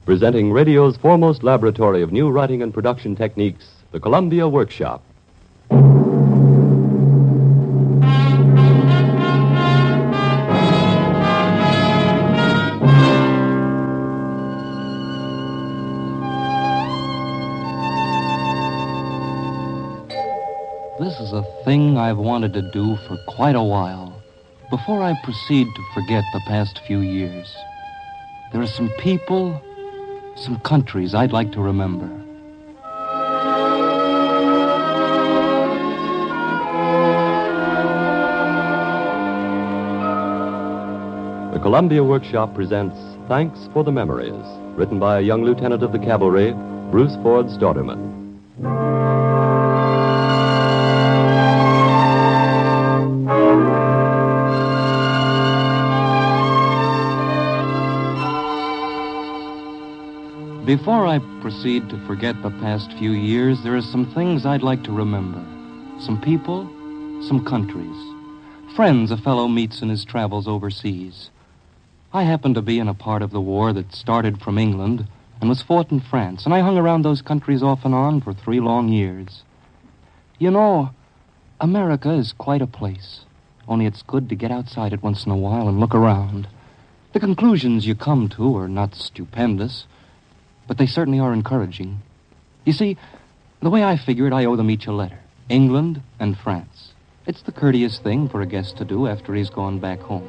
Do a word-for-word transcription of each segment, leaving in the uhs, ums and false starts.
Presenting radio's foremost laboratory of new writing and production techniques, the Columbia Workshop. This is a thing I've wanted to do for quite a while. Before I proceed to forget the past few years, there are some people, some countries I'd like to remember. The Columbia Workshop presents Thanks for the Memories, written by a young lieutenant of the cavalry, Bruce Ford Stauderman. Before I proceed to forget the past few years, there are some things I'd like to remember. Some people, some countries. Friends a fellow meets in his travels overseas. I happened to be in a part of the war that started from England and was fought in France, and I hung around those countries off and on for three long years. You know, America is quite a place, only it's good to get outside it once in a while and look around. The conclusions you come to are not stupendous, but they certainly are encouraging. You see, the way I figure it, I owe them each a letter. England and France. It's the courteous thing for a guest to do after he's gone back home.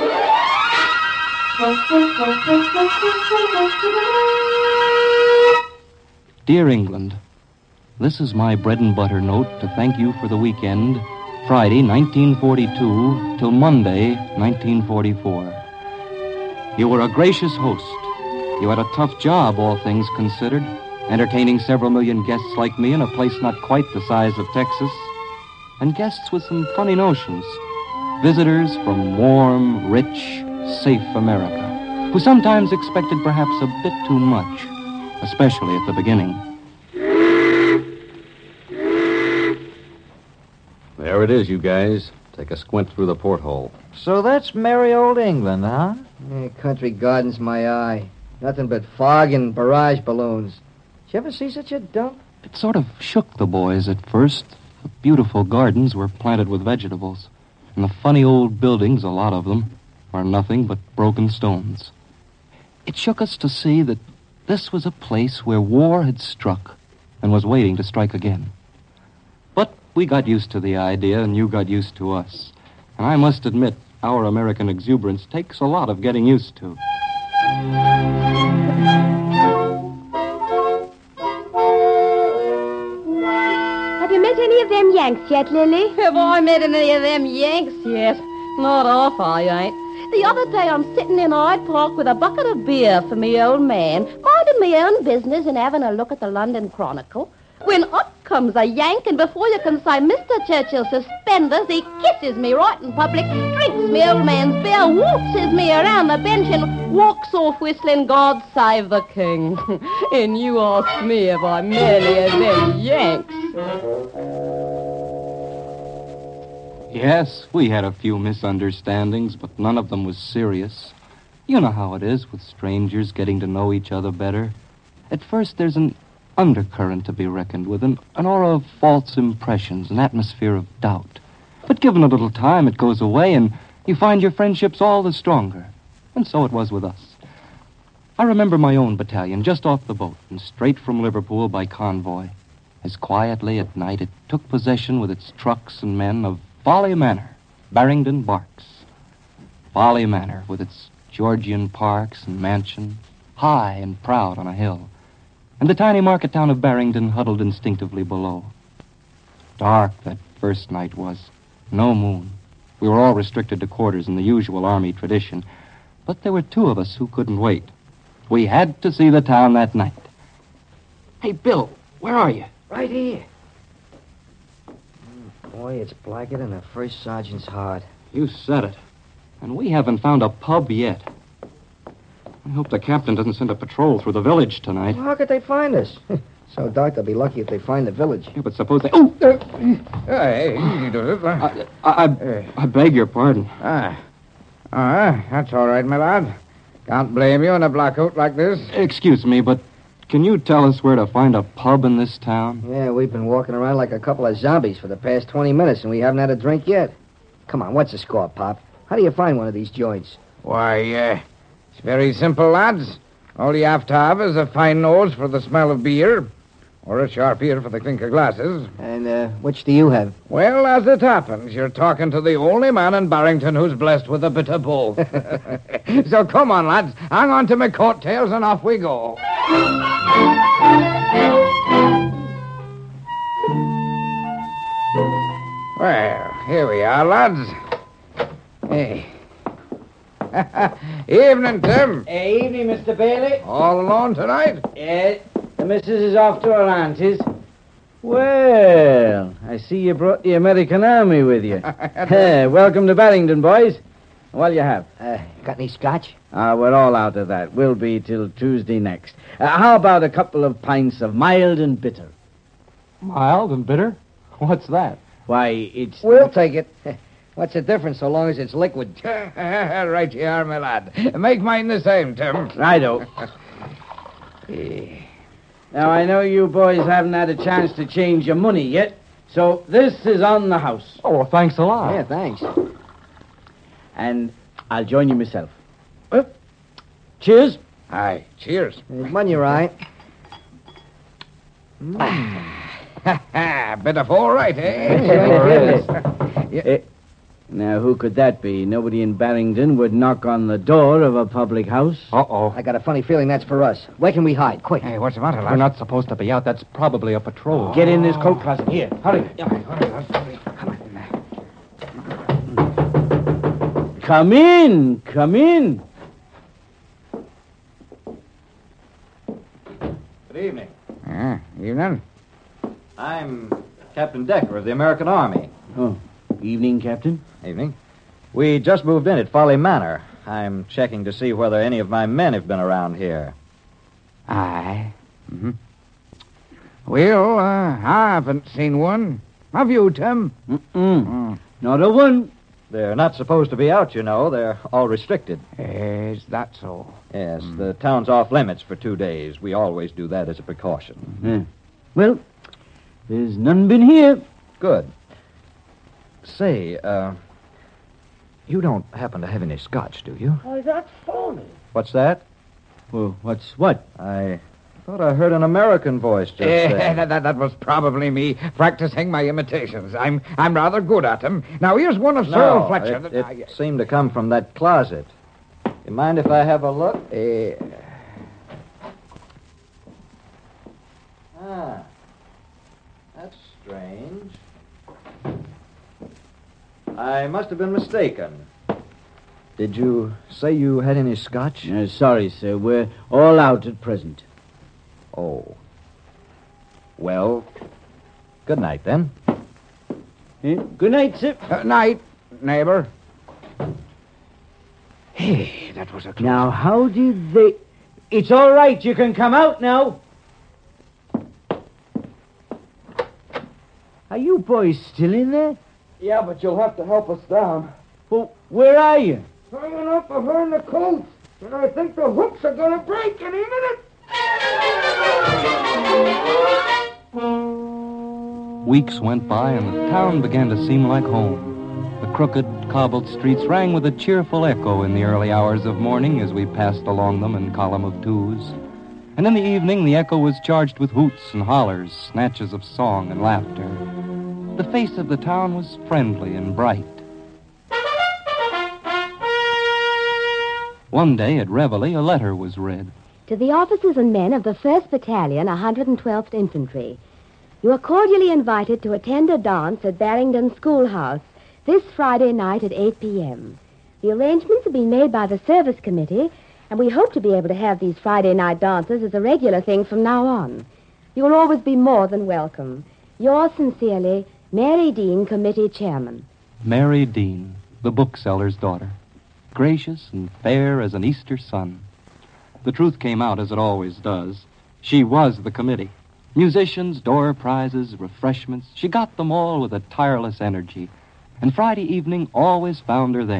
Dear England, this is my bread and butter note to thank you for the weekend, Friday, nineteen forty-two, till Monday, nineteen forty-four. You were a gracious host. You had a tough job, all things considered, entertaining several million guests like me in a place not quite the size of Texas, and guests with some funny notions, visitors from warm, rich, safe America, who sometimes expected perhaps a bit too much, especially at the beginning. There it is, you guys. Take a squint through the porthole. So that's merry old England, huh? Yeah, country gardens my eye. Nothing but fog and barrage balloons. Did you ever see such a dump? It sort of shook the boys at first. The beautiful gardens were planted with vegetables, and the funny old buildings, a lot of them, are nothing but broken stones. It shook us to see that this was a place where war had struck and was waiting to strike again. But we got used to the idea, and you got used to us. And I must admit, our American exuberance takes a lot of getting used to. Have you met any of them Yanks yet, Lily? Have I met any of them Yanks yet? Not off, I ain't. The other day I'm sitting in Hyde Park with a bucket of beer for me old man, minding my own business and having a look at the London Chronicle, when up comes a Yank, and before you can say Mister Churchill suspenders, he kisses me right in public, drinks me old man's beer, waltzes me around the bench, and walks off whistling God Save the King. And you ask me if I met any of them Yanks. Yes, we had a few misunderstandings, but none of them was serious. You know how it is with strangers getting to know each other better. At first, there's an undercurrent to be reckoned with, an, an aura of false impressions, an atmosphere of doubt. But given a little time, it goes away, and you find your friendships all the stronger. And so it was with us. I remember my own battalion just off the boat and straight from Liverpool by convoy. As quietly at night, it took possession with its trucks and men of Folly Manor, Barrington Barks. Folly Manor, with its Georgian parks and mansions, high and proud on a hill, and the tiny market town of Barrington huddled instinctively below. Dark that first night was. No moon. We were all restricted to quarters in the usual army tradition, but there were two of us who couldn't wait. We had to see the town that night. Hey, Bill, where are you? Right here. Oh, boy, it's blacker than a first sergeant's heart. You said it. And we haven't found a pub yet. I hope the captain doesn't send a patrol through the village tonight. Well, how could they find us? So dark, they'll be lucky if they find the village. Yeah, but suppose they... Oh! Uh, hey, easy to it. I, I, I, I beg your pardon. Ah. Ah, that's all right, my lad. Can't blame you in a blackout like this. Excuse me, but can you tell us where to find a pub in this town? Yeah, we've been walking around like a couple of zombies for the past twenty minutes, and we haven't had a drink yet. Come on, what's the score, Pop? How do you find one of these joints? Why, uh, it's very simple, lads. All you have to have is a fine nose for the smell of beer, or a sharp ear for the clink of glasses. And, uh, which do you have? Well, as it happens, you're talking to the only man in Barrington who's blessed with a bit of both. So come on, lads. Hang on to my coattails and off we go. Well, here we are, lads. Hey. Evening, Tim. Uh, evening, Mister Bailey. All alone tonight? Uh, the missus is off to her auntie's. Well, I see you brought the American Army with you. Hey, welcome to Barrington, boys. Well, you have. Uh, got any scotch? Ah, we're all out of that. We'll be till Tuesday next. Uh, how about a couple of pints of mild and bitter? Mild and bitter? What's that? Why, it's... We'll take it. What's the difference so long as it's liquid? Right you are, my lad. Make mine the same, Tim. Righto. Now, I know you boys haven't had a chance to change your money yet, so this is on the house. Oh, well, thanks a lot. Yeah, thanks. And I'll join you myself. Well, cheers. Aye, cheers. There's money, right? Bit of all right, eh? Sure is. Eh, now, who could that be? Nobody in Barrington would knock on the door of a public house. Uh-oh. I got a funny feeling that's for us. Where can we hide? Quick. Hey, what's the matter, lad? We're not supposed to be out. That's probably a patrol. Get in this coat closet. Here, hurry. Come in, come in. Good evening. Ah, evening. I'm Captain Decker of the American Army. Oh, evening, Captain. Evening. We just moved in at Folly Manor. I'm checking to see whether any of my men have been around here. Aye. Mm-hmm. Well, uh, I haven't seen one. Have you, Tim? Mm-mm. Mm. Not a one. They're not supposed to be out, you know. They're all restricted. Is that so? Yes, the town's off limits for two days. We always do that as a precaution. Yeah. Well, there's none been here. Good. Say, uh, you don't happen to have any scotch, do you? Oh, that's phony. What's that? Well, what's what? I thought I heard an American voice just Eh, then. that, that, that was probably me practicing my imitations. I'm I'm rather good at them. Now, here's one of Cyril No, Fletcher. it, that it I- seemed to come from that closet. You mind if I have a look? Eh, Ah, that's strange. I must have been mistaken. Did you say you had any scotch? Uh, sorry, sir. We're all out at present. Oh. Well, good night then. Eh, good night, sir. uh, night, neighbor. Hey, that was a close Now, how did they... It's all right. You can come out now. Are you boys still in there? Yeah, but you'll have to help us down. Well, where are you? hanging up behind the coat. And I think the hooks are going to break any minute. Weeks went by, and the town began to seem like home. The crooked, cobbled streets rang with a cheerful echo in the early hours of morning as we passed along them in column of twos. And in the evening, the echo was charged with hoots and hollers, snatches of song and laughter. The face of the town was friendly and bright. One day at Reveille, a letter was read. To the officers and men of the first Battalion, one hundred twelfth Infantry. You are cordially invited to attend a dance at Barrington Schoolhouse this Friday night at eight p.m. The arrangements have been made by the service committee, and we hope to be able to have these Friday night dances as a regular thing from now on. You will always be more than welcome. Yours sincerely, Mary Dean, Committee Chairman. Mary Dean, the bookseller's daughter. Gracious and fair as an Easter sun. The truth came out as it always does. She was the committee. Musicians, door prizes, refreshments. She got them all with a tireless energy. And Friday evening always found her there,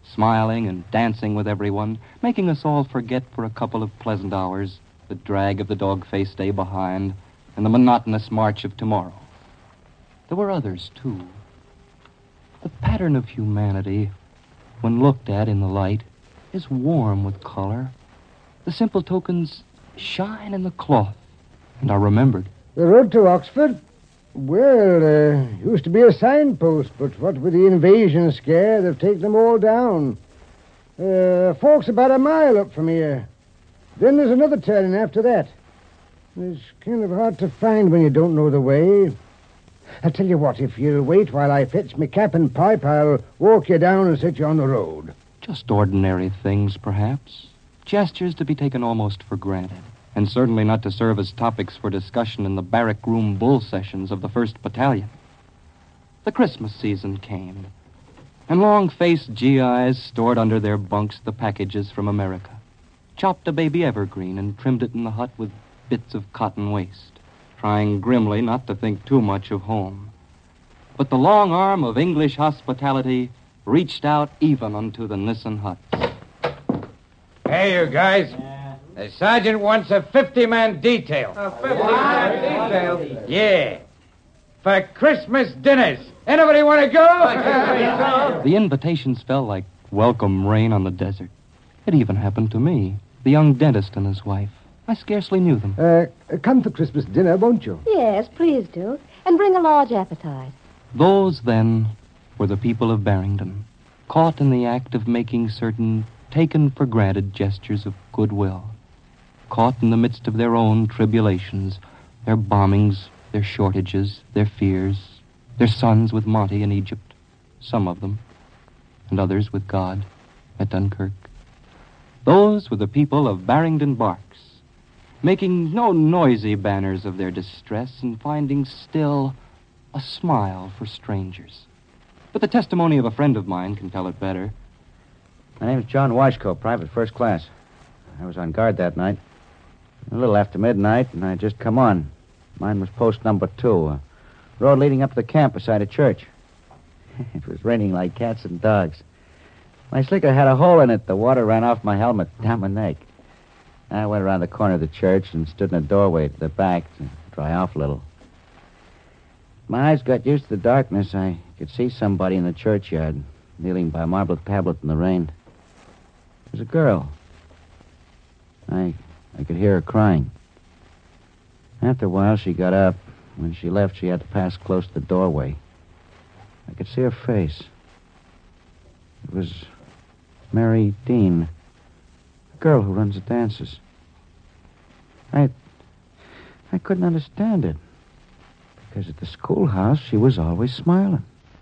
smiling and dancing with everyone, making us all forget for a couple of pleasant hours the drag of the dog-faced day behind and the monotonous march of tomorrow. There were others, too. The pattern of humanity, when looked at in the light, is warm with color. The simple tokens shine in the cloth and are remembered. The road to Oxford? Well, uh, used to be a signpost, but what with the invasion scare, they've taken them all down. Uh, folks about a mile up from here. Then there's another turning after that. It's kind of hard to find when you don't know the way. I'll tell you what, if you'll wait while I fetch me cap and pipe, I'll walk you down and set you on the road. Just ordinary things, perhaps. Gestures to be taken almost for granted, and certainly not to serve as topics for discussion in the barrack room bull sessions of the first Battalion. The Christmas season came, and long-faced G Is stored under their bunks the packages from America, chopped a baby evergreen and trimmed it in the hut with bits of cotton waste, trying grimly not to think too much of home. But the long arm of English hospitality reached out even unto the Nissen huts. Hey, you guys. The sergeant wants a fifty-man detail. A fifty-man detail? Yeah. For Christmas dinners. Anybody want to go? The invitations fell like welcome rain on the desert. It even happened to me, the young dentist and his wife. I scarcely knew them. Uh, come for Christmas dinner, won't you? Yes, please do. And bring a large appetite. Those, then, were the people of Barrington, caught in the act of making certain taken-for-granted gestures of goodwill, caught in the midst of their own tribulations, their bombings, their shortages, their fears, their sons with Monty in Egypt, some of them, and others with God at Dunkirk. Those were the people of Barrington Barks, making no noisy banners of their distress and finding still a smile for strangers. But the testimony of a friend of mine can tell it better. My name's John Washko, private first class. I was on guard that night. A little after midnight, and I'd just come on. Mine was post number two, a road leading up to the camp beside a church. It was raining like cats and dogs. My slicker had a hole in it. The water ran off my helmet down my neck. I went around the corner of the church and stood in a doorway to the back to dry off a little. My eyes got used to the darkness. I could see somebody in the churchyard, kneeling by a marble tablet in the rain. It was a girl. I I could hear her crying. After a while, she got up. When she left, she had to pass close to the doorway. I could see her face. It was Mary Dean, the girl who runs the dances. I, I couldn't understand it, because at the schoolhouse, she was always smiling.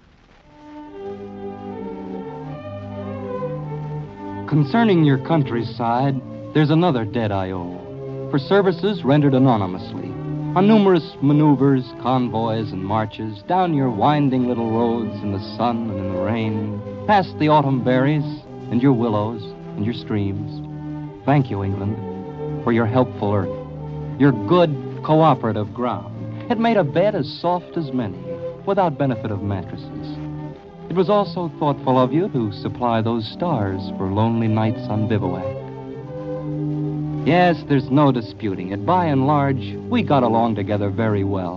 Concerning your countryside, there's another debt I owe, for services rendered anonymously, on numerous maneuvers, convoys, and marches, down your winding little roads in the sun and in the rain, past the autumn berries, and your willows, and your streams. Thank you, England, for your helpful earth, your good, cooperative ground. It made a bed as soft as many, without benefit of mattresses. It was also thoughtful of you to supply those stars for lonely nights on bivouac. Yes, there's no disputing it. By and large, we got along together very well.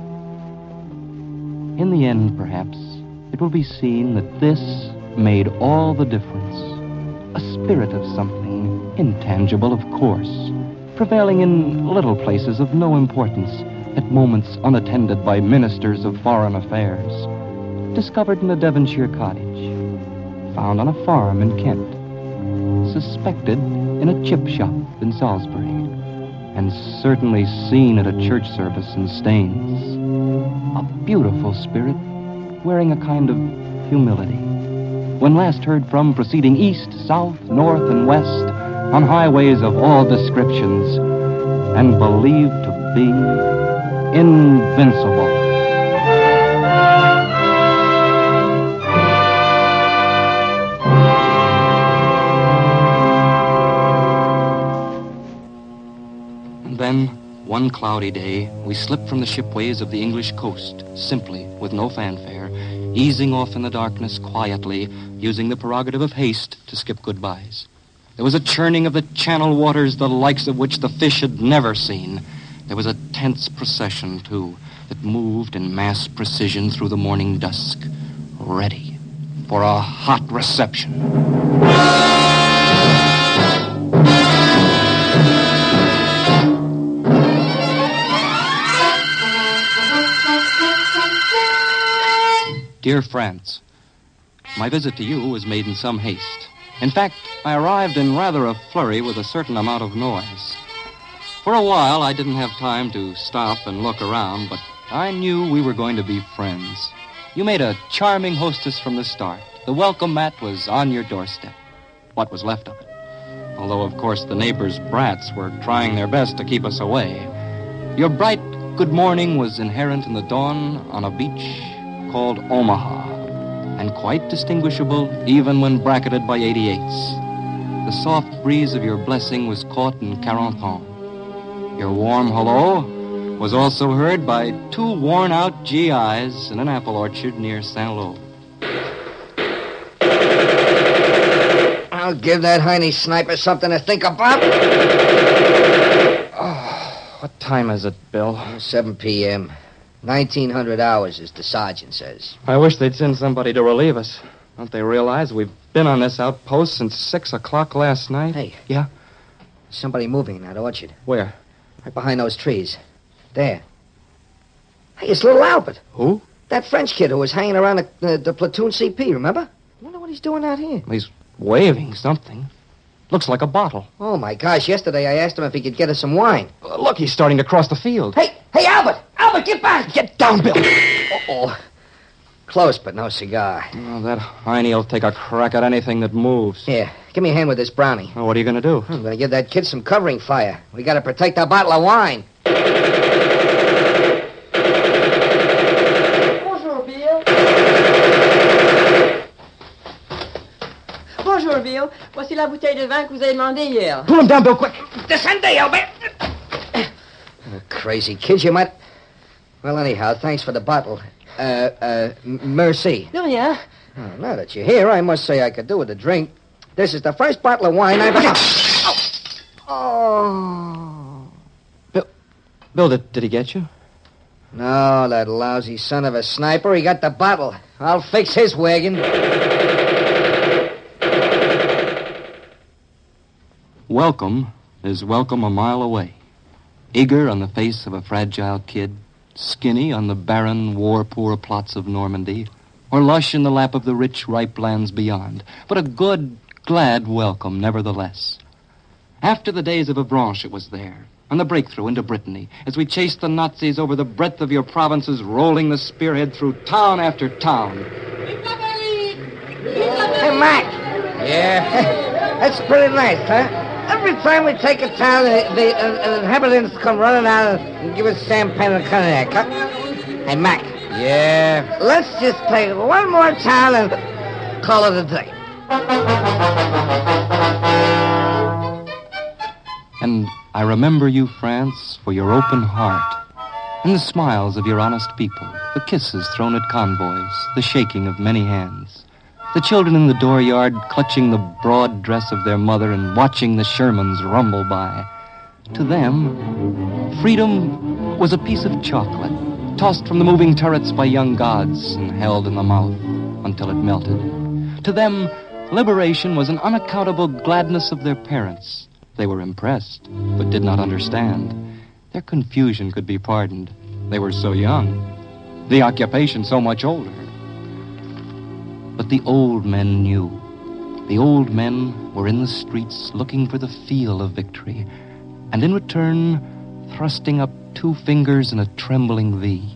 In the end, perhaps, it will be seen that this made all the difference. A spirit of something intangible, of course, prevailing in little places of no importance, at moments unattended by ministers of foreign affairs, discovered in a Devonshire cottage, found on a farm in Kent, suspected in a chip shop in Salisbury, and certainly seen at a church service in Staines. A beautiful spirit, wearing a kind of humility. When last heard from, proceeding east, south, north, and west, on highways of all descriptions, and believed to be invincible. Then, one cloudy day, we slipped from the shipways of the English coast, simply, with no fanfare, easing off in the darkness quietly, using the prerogative of haste to skip goodbyes. There was a churning of the channel waters, the likes of which the fish had never seen. There was a tense procession, too, that moved in mass precision through the morning dusk, ready for a hot reception. Dear friends, my visit to you was made in some haste. In fact, I arrived in rather a flurry with a certain amount of noise. For a while, I didn't have time to stop and look around, but I knew we were going to be friends. You made a charming hostess from the start. The welcome mat was on your doorstep. What was left of it? Although, of course, the neighbors' brats were trying their best to keep us away. Your bright good morning was inherent in the dawn on a beach called Omaha, and quite distinguishable even when bracketed by eighty-eights. The soft breeze of your blessing was caught in Carentan. Your warm hello was also heard by two worn-out G Is in an apple orchard near Saint-Lô. I'll give that Heine sniper something to think about. Oh, what time is it, Bill? seven p.m. nineteen hundred hours, as the sergeant says. I wish they'd send somebody to relieve us. Don't they realize we've been on this outpost since six o'clock last night? Hey. Yeah? Somebody moving in that orchard. Where? Right behind those trees. There. Hey, it's little Albert. Who? That French kid who was hanging around the, the, the platoon C P, remember? I wonder what he's doing out here. He's waving something. Looks like a bottle. Oh, my gosh. Yesterday I asked him if he could get us some wine. Uh, look, he's starting to cross the field. Hey, hey, Albert! Albert, get back! Get down, Bill! Uh-oh. Close, but no cigar. Oh, that Heine'll take a crack at anything that moves. Here, give me a hand with this brownie. Oh, what are you going to do? I'm going to give that kid some covering fire. We got to protect our bottle of wine. Bonjour, Bill. Bonjour, Bill. Voici la bouteille de vin que vous avez demandé hier. Pull him down, Bill, quick! Descende, Albert! Oh, crazy kid, you might... Well, anyhow, thanks for the bottle. Uh, uh, m- merci. De rien. Oh, now that you're here, I must say I could do with a drink. This is the first bottle of wine I've... Oh! Oh. Bill, Bill, did, did he get you? No, that lousy son of a sniper. He got the bottle. I'll fix his wagon. Welcome is welcome a mile away. Eager on the face of a fragile kid, skinny on the barren, war-poor plots of Normandy, or lush in the lap of the rich, ripe lands beyond, but a good, glad welcome, nevertheless. After the days of Avranches, it was there, on the breakthrough into Brittany, as we chased the Nazis over the breadth of your provinces, rolling the spearhead through town after town. Hey, Mac. Yeah? That's pretty nice, huh? Every time we take a town, the, the uh, inhabitants come running out and give us champagne and cognac. Huh? Hey, Mac. Yeah? Let's just take one more town and call it a day. And I remember you, France, for your open heart, and the smiles of your honest people, the kisses thrown at convoys, the shaking of many hands, the children in the dooryard clutching the broad dress of their mother and watching the Shermans rumble by. To them, freedom was a piece of chocolate, tossed from the moving turrets by young gods and held in the mouth until it melted. To them, liberation was an unaccountable gladness of their parents. They were impressed, but did not understand. Their confusion could be pardoned. They were so young. The occupation so much older. But the old men knew. The old men were in the streets looking for the feel of victory, and in return, thrusting up two fingers in a trembling V.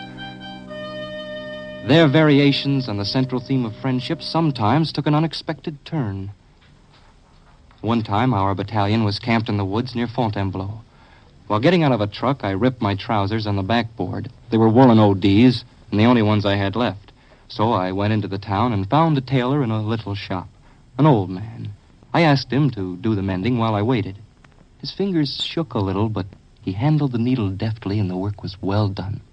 Their variations on the central theme of friendship sometimes took an unexpected turn. One time, our battalion was camped in the woods near Fontainebleau. While getting out of a truck, I ripped my trousers on the backboard. They were woolen O Ds, and the only ones I had left. So I went into the town and found a tailor in a little shop, an old man. I asked him to do the mending while I waited. His fingers shook a little, but he handled the needle deftly, and the work was well done.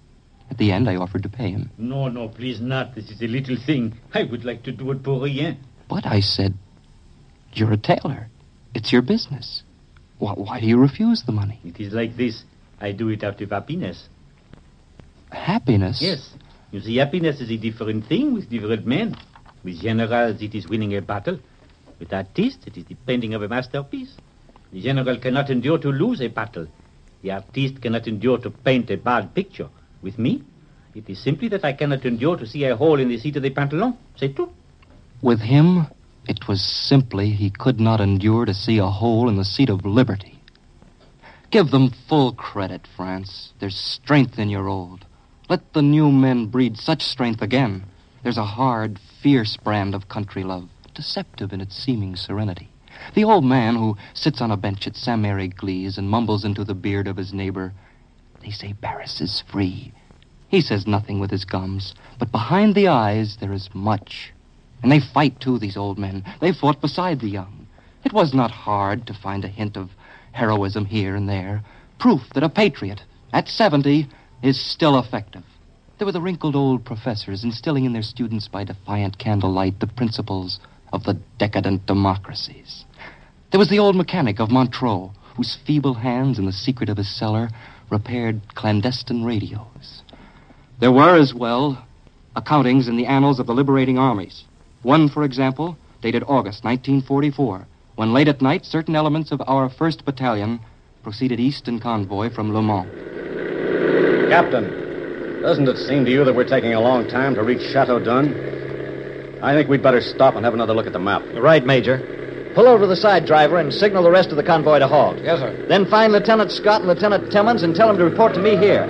At the end, I offered to pay him. No, no, please not. This is a little thing. I would like to do it pour rien. But I said, you're a tailor. It's your business. Why, why do you refuse the money? It is like this. I do it out of happiness. Happiness? Yes. You see, happiness is a different thing with different men. With generals, it is winning a battle. With artists, it is the painting of a masterpiece. The general cannot endure to lose a battle. The artist cannot endure to paint a bad picture. With me, it is simply that I cannot endure to see a hole in the seat of the pantalon. C'est tout. With him, it was simply he could not endure to see a hole in the seat of liberty. Give them full credit, France. There's strength in your old. Let the new men breed such strength again. There's a hard, fierce brand of country love, deceptive in its seeming serenity. The old man who sits on a bench at Saint-Mary-Église and mumbles into the beard of his neighbor, they say Paris is free. He says nothing with his gums, but behind the eyes there is much. And they fight, too, these old men. They fought beside the young. It was not hard to find a hint of heroism here and there, proof that a patriot, at seventy, is still effective. There were the wrinkled old professors instilling in their students by defiant candlelight the principles of the decadent democracies. There was the old mechanic of Montreux, whose feeble hands in the secret of his cellar repaired clandestine radios. There were, as well, accountings in the annals of the liberating armies. One, for example, dated August nineteen forty-four, when late at night certain elements of our first Battalion proceeded east in convoy from Le Mans. Captain, doesn't it seem to you that we're taking a long time to reach Chateau d'Un? I think we'd better stop and have another look at the map. Right, Major. Pull over to the side, driver, and signal the rest of the convoy to halt. Yes, sir. Then find Lieutenant Scott and Lieutenant Timmons and tell them to report to me here.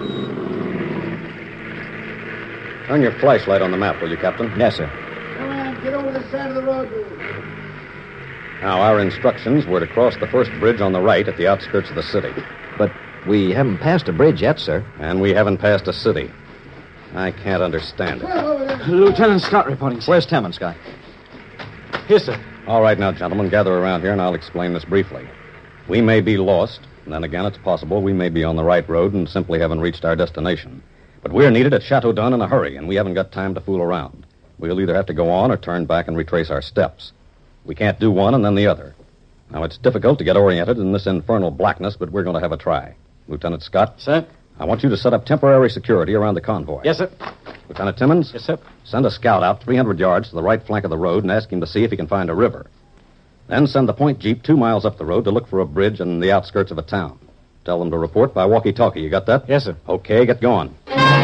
Turn your flashlight on the map, will you, Captain? Yes, sir. Come on, get over the side of the road. Now, our instructions were to cross the first bridge on the right at the outskirts of the city. But we haven't passed a bridge yet, sir. And we haven't passed a city. I can't understand it. Lieutenant Scott reporting, sir. Where's Timmons, Scott? Here, sir. All right, now, gentlemen, gather around here and I'll explain this briefly. We may be lost, and then again, it's possible we may be on the right road and simply haven't reached our destination. But we're needed at Chateau d'Un in a hurry, and we haven't got time to fool around. We'll either have to go on or turn back and retrace our steps. We can't do one and then the other. Now, it's difficult to get oriented in this infernal blackness, but we're going to have a try. Lieutenant Scott? Sir? I want you to set up temporary security around the convoy. Yes, sir. Lieutenant Timmons? Yes, sir. Send a scout out three hundred yards to the right flank of the road and ask him to see if he can find a river. Then send the point jeep two miles up the road to look for a bridge in the outskirts of a town. Tell them to report by walkie-talkie. You got that? Yes, sir. Okay, get going.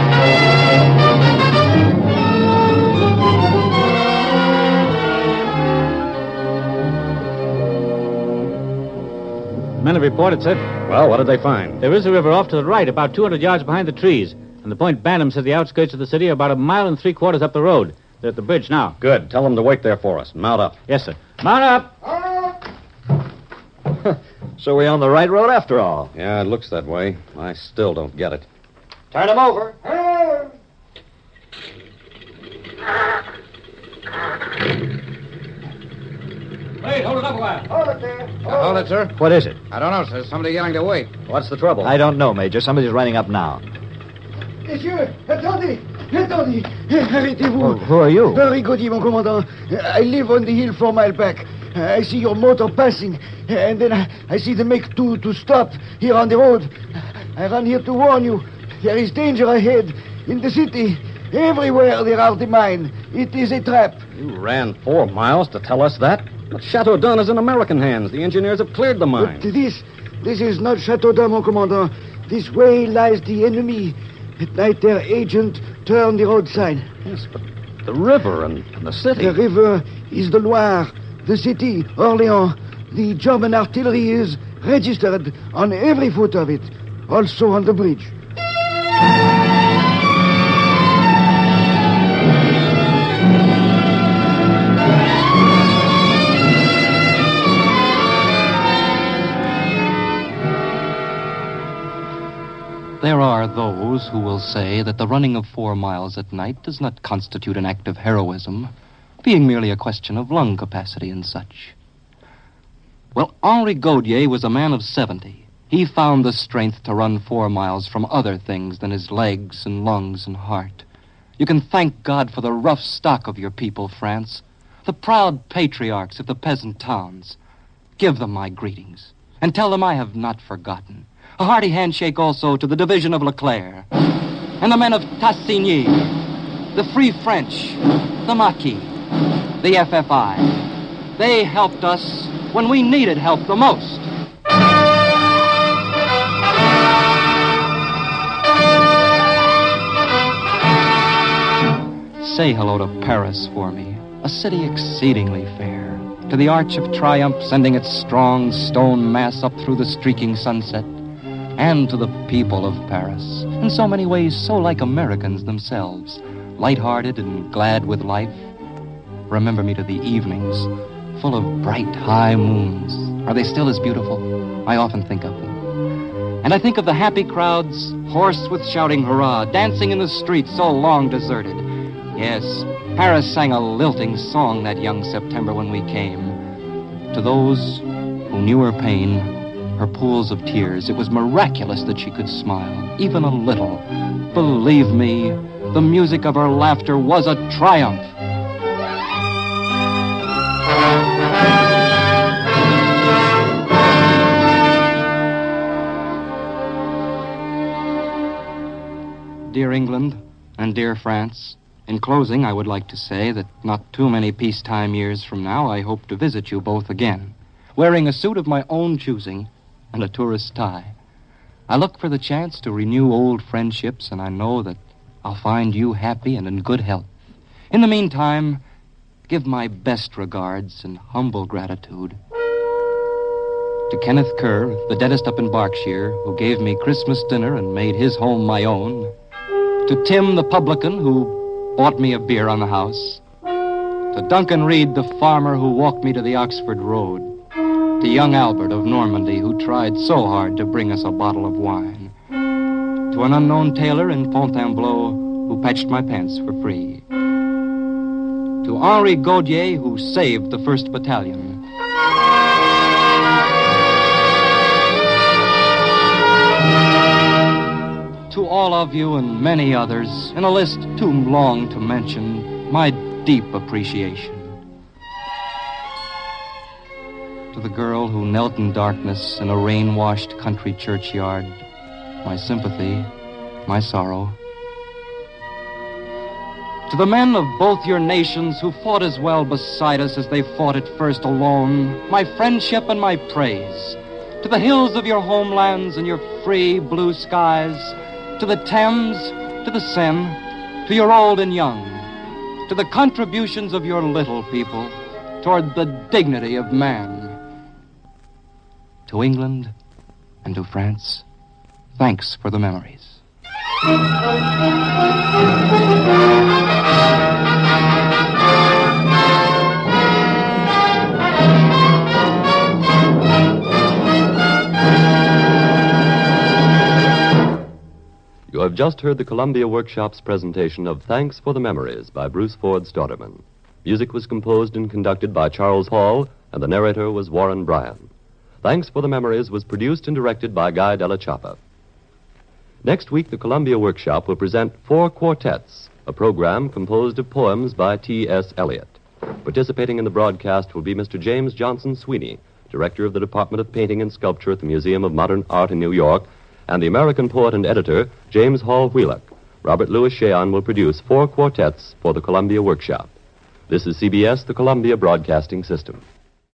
Men have reported, sir. Well, what did they find? There is a river off to the right, about two hundred yards behind the trees. And the point Bantam said the outskirts of the city are about a mile and three quarters up the road. They're at the bridge now. Good. Tell them to wait there for us. Mount up. Yes, sir. Mount up! So we're on the right road after all. Yeah, it looks that way. I still don't get it. Turn him over. Wait, hold it up a while. Hold it there. Uh, hold it, sir. What is it? I don't know, sir. Somebody yelling to wait. What's the trouble? I don't know, Major. Somebody's running up now. Monsieur, attendez. Attendez. Arrêtez-vous. Well, who are you? Very good, mon commandant. I live on the hill four mile back. I see your motor passing, and then I, I see them make two to stop here on the road. I run here to warn you. There is danger ahead. In the city, everywhere there are the mine. It is a trap. You ran four miles to tell us that? But Chateau d'Un is in American hands. The engineers have cleared the mine. But this, this is not Chateau d'Un, mon commandant. This way lies the enemy. At night, their agent turned the roadside. Yes, but the river and, and the city. The river is the Loire. The city, Orléans. The German artillery is registered on every foot of it. Also on the bridge. There are those who will say that the running of four miles at night does not constitute an act of heroism, being merely a question of lung capacity and such. Well, Henri Gaudier was a man of seventy, He found the strength to run four miles from other things than his legs and lungs and heart. You can thank God for the rough stock of your people, France, the proud patriarchs of the peasant towns. Give them my greetings, and tell them I have not forgotten. A hearty handshake also to the division of Leclerc, and the men of Tassigny, the Free French, the Maquis, the F F I. They helped us when we needed help the most. Say hello to Paris for me, a city exceedingly fair, to the Arch of Triumph sending its strong stone mass up through the streaking sunset, and to the people of Paris, in so many ways so like Americans themselves, light-hearted and glad with life. Remember me to the evenings, full of bright, high moons. Are they still as beautiful? I often think of them. And I think of the happy crowds, hoarse with shouting hurrah, dancing in the streets so long deserted. Yes, Paris sang a lilting song that young September when we came. To those who knew her pain, her pools of tears, it was miraculous that she could smile, even a little. Believe me, the music of her laughter was a triumph. Dear England and dear France, in closing, I would like to say that not too many peacetime years from now, I hope to visit you both again, wearing a suit of my own choosing and a tourist tie. I look for the chance to renew old friendships, and I know that I'll find you happy and in good health. In the meantime, give my best regards and humble gratitude to Kenneth Kerr, the dentist up in Berkshire, who gave me Christmas dinner and made his home my own, to Tim the publican, who bought me a beer on the house, to Duncan Reed, the farmer who walked me to the Oxford Road, to young Albert of Normandy, who tried so hard to bring us a bottle of wine, to an unknown tailor in Fontainebleau who patched my pants for free, to Henri Gaudier, who saved the first Battalion, to all of you and many others, in a list too long to mention, my deep appreciation. To the girl who knelt in darkness in a rain-washed country churchyard, my sympathy, my sorrow. To the men of both your nations who fought as well beside us as they fought at first alone, my friendship and my praise. To the hills of your homelands and your free blue skies, to the Thames, to the Seine, to your old and young, to the contributions of your little people toward the dignity of man. To England and to France, thanks for the memories. You have just heard the Columbia Workshop's presentation of Thanks for the Memories by Bruce Ford Stotterman. Music was composed and conducted by Charles Hall, and the narrator was Warren Bryan. Thanks for the Memories was produced and directed by Guy Della Chapa. Next week, the Columbia Workshop will present Four Quartets, a program composed of poems by T S Eliot. Participating in the broadcast will be Mister James Johnson Sweeney, director of the Department of Painting and Sculpture at the Museum of Modern Art in New York, and the American poet and editor, James Hall Wheelock. Robert Louis Cheon will produce four quartets for the Columbia Workshop. This is C B S, the Columbia Broadcasting System.